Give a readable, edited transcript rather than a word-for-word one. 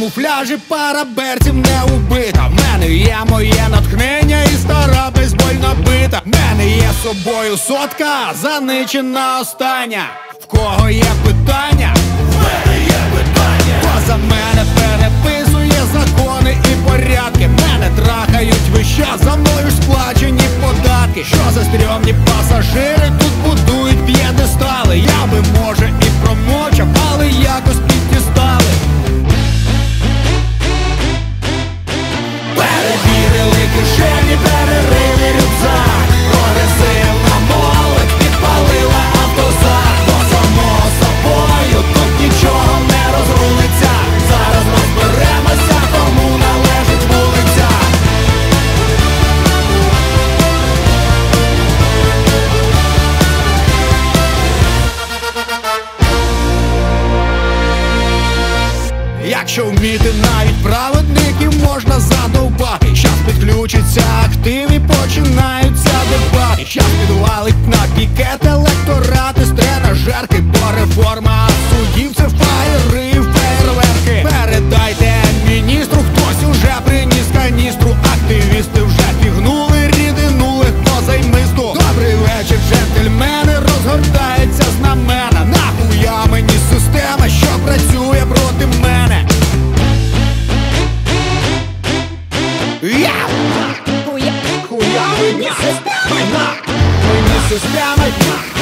камуфляжі пара берців не убита. В мене є моє натхнення і стара бейсбольна бита. В мене є з собою сотка, заничена остання. В кого є питання? В мене є питання. Хто за мене переписує закони і порядки? Мене трахають весь час, за мною ж сплачені податки. Що за стрьомні пасажири тут будують п'єдестали? Я би, може, і промовчав, але якось піддістали. Перевірили кишені, перерили рюкзак. Прогресивна молодь підпалила автозак. Бо само собою тут нічого не розрулиться. Зараз розберемося, кому належить вулиця. Якщо вміти, навіть праведників можна задовбати. Щас підключиться актив і починаються дебати. Щас підвалить на пікет електорати з тренажерки. Бо реформа судів — це фаєри і фейерверки. Передайте міністру, хтось уже приніс каністру. Активісти вже пігнули рідину легко займисту. Добрий вечір, джентльмени, розгортається знамена. Нахуя мені система, що працює проти мене? Хуя мені система, мені система.